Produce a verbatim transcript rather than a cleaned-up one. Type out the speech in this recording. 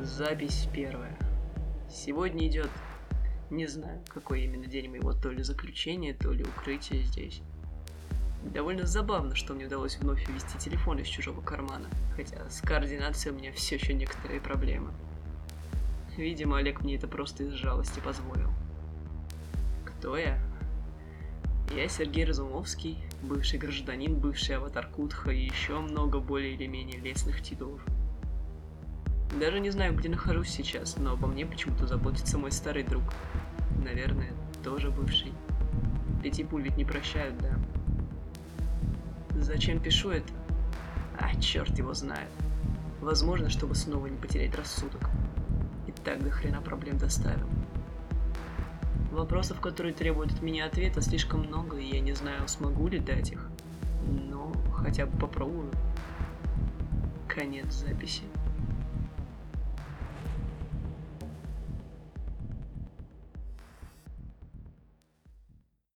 Запись первая. Сегодня идет, не знаю, какой именно день моего то ли заключения, то ли укрытия здесь. Довольно забавно, что мне удалось вновь ввести телефон из чужого кармана, хотя с координацией у меня все еще некоторые проблемы. Видимо, Олег мне это просто из жалости позволил. Кто я? Я Сергей Разумовский, бывший гражданин, бывший аватар Кутха и еще много более или менее лестных титулов. Даже не знаю, где нахожусь сейчас, но обо мне почему-то заботится мой старый друг. Наверное, тоже бывший. Эти пуль ведь не прощают, да? Зачем пишу это? А, черт его знает. Возможно, чтобы снова не потерять рассудок. И так до хрена проблем доставил. Вопросов, которые требуют от меня ответа, слишком много, и я не знаю, смогу ли дать их. Но хотя бы попробую. Конец записи.